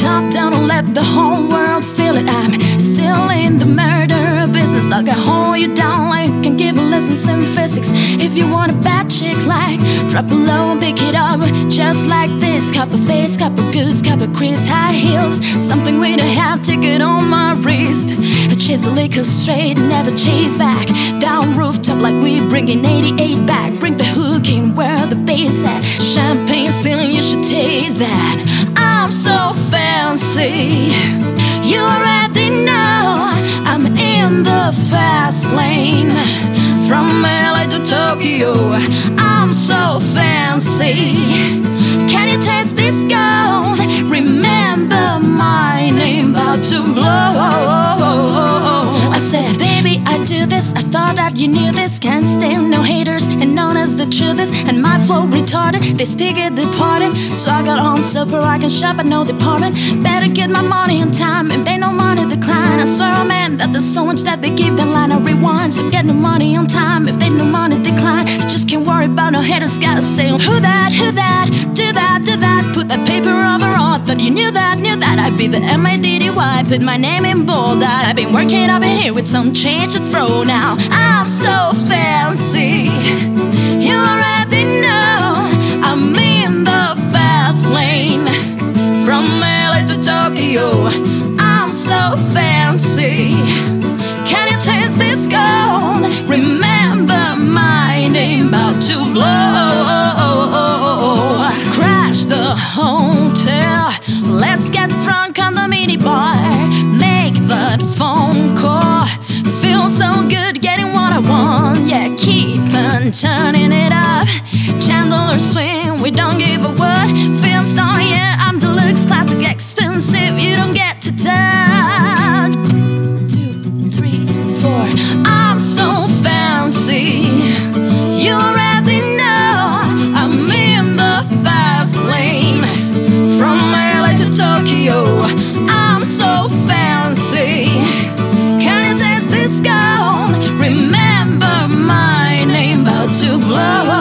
top down and let the whole world feel it. I'm still in the murder business. I can hold you down like I can give you lessons in physics. If you want a bad chick, like drop it low and pick it up, just like this. Cup of face, cup of goose, cup of Chris, high heels, something we don't have, ticket on my wrist. I chase the liquor straight, never chase back. Down rooftop like we bringing 88 back. Bring the hook in where the bass at. Champagne's feeling, you should taste that. I'm so fancy, you already know I'm in the fast lane. From LA to Tokyo, I'm so fancy. Can you taste this gold? Remember my name, about to blow. I said, baby, I do this, I thought that you knew this. Can't stand no haters, and known as the truest. And my flow retarded, they speak it departed. So I got on super, I can shop at no department. Better get my money on time, if they no money decline. I swear, oh man, that there's so much that they give the line of rewind. So get no money on time, if they no money decline. Just can't worry about no haters, gotta say, who that, do that. Put that paper over on, thought you knew that I'd be the M-A-D-D-Y. Put my name in bold, that I've been working up in here with some change to throw now. I'm so fancy, you already know I'm in the fast lane. From LA to Tokyo, I'm so fancy. Can you taste this gold? Remember my name, about to blow. Crash the hotel, let's get drunk on the mini bar. Make that phone call, feel so good getting what I want. Yeah, keep on turning it up. Chandler swing, we don't give a what. Film star, yeah, I'm deluxe, classic, expensive, you don't get to touch. 2, 3, 4, I'm so fancy, you already know I'm in the fast lane. From LA to Tokyo, I'm so fancy. Can you taste this gold? Remember my name, about to blow.